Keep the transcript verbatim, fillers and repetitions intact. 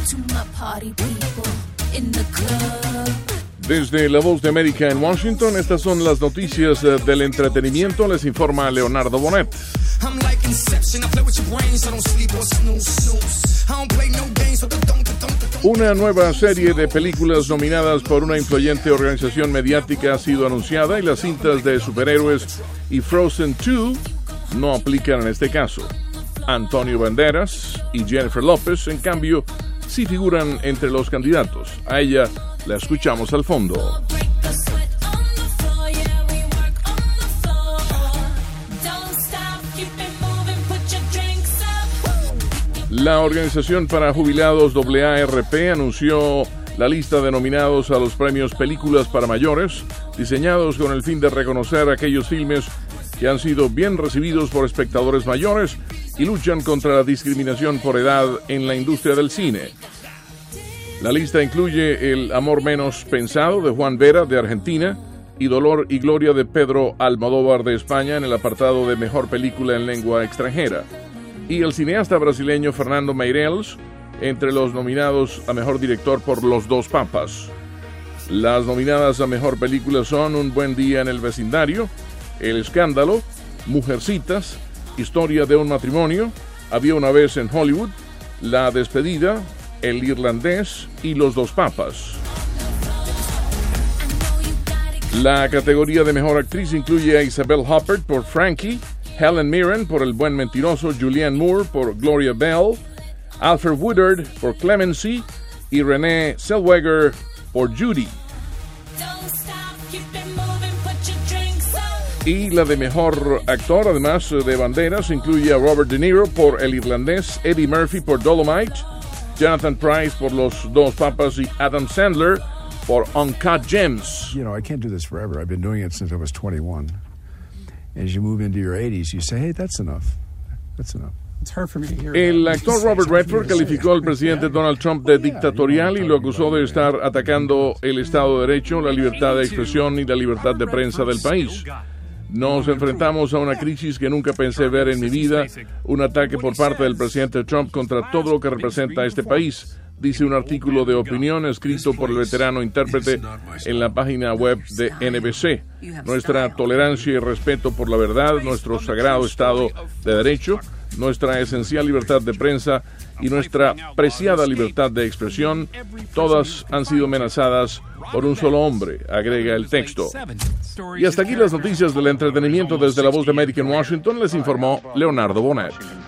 Desde La Voz de América en Washington, estas son las noticias del entretenimiento. Les informa Leonardo Bonet. Una nueva serie de películas nominadas por una influyente organización mediática ha sido anunciada y las cintas de superhéroes y Frozen dos no aplican en este caso. Antonio Banderas y Jennifer López, en cambio, sí figuran entre los candidatos. A ella la escuchamos al fondo. La Organización para Jubilados A A R P anunció la lista de nominados a los premios Películas para Mayores, diseñados con el fin de reconocer aquellos filmes que han sido bien recibidos por espectadores mayores y luchan contra la discriminación por edad en la industria del cine. La lista incluye El amor menos pensado de Juan Vera de Argentina y Dolor y Gloria de Pedro Almodóvar de España en el apartado de Mejor Película en Lengua Extranjera, y el cineasta brasileño Fernando Meirelles entre los nominados a Mejor Director por Los dos papas. Las nominadas a Mejor Película son Un buen día en el vecindario, El escándalo, Mujercitas, Historia de un matrimonio, Había una vez en Hollywood, La despedida, El irlandés y Los dos papas. La categoría de Mejor Actriz incluye a Isabel Huppert por Frankie, Helen Mirren por El buen mentiroso, Julianne Moore por Gloria Bell, Alfred Woodard por Clemency y Renée Zellweger por Judy. Y la de Mejor Actor, además de Banderas, incluye a Robert De Niro por El irlandés, Eddie Murphy por Dolomite, Jonathan Pryce por Los dos papas y Adam Sandler por Uncut Gems. You know, I can't do this forever. I've been doing it since I was twenty-one. As you move into your eighties, you say, hey, that's enough. That's enough. El actor Robert Redford calificó al presidente Donald Trump de dictatorial y lo acusó de estar atacando el Estado de Derecho, la libertad de expresión y la libertad de prensa del país. Nos enfrentamos a una crisis que nunca pensé ver en mi vida, un ataque por parte del presidente Trump contra todo lo que representa a este país, dice un artículo de opinión escrito por el veterano intérprete en la página web de N B C. Nuestra tolerancia y respeto por la verdad, nuestro sagrado Estado de Derecho, nuestra esencial libertad de prensa y nuestra preciada libertad de expresión, todas han sido amenazadas por un solo hombre, agrega el texto. Y hasta aquí las noticias del entretenimiento desde La Voz de América en Washington, les informó Leonardo Bonet.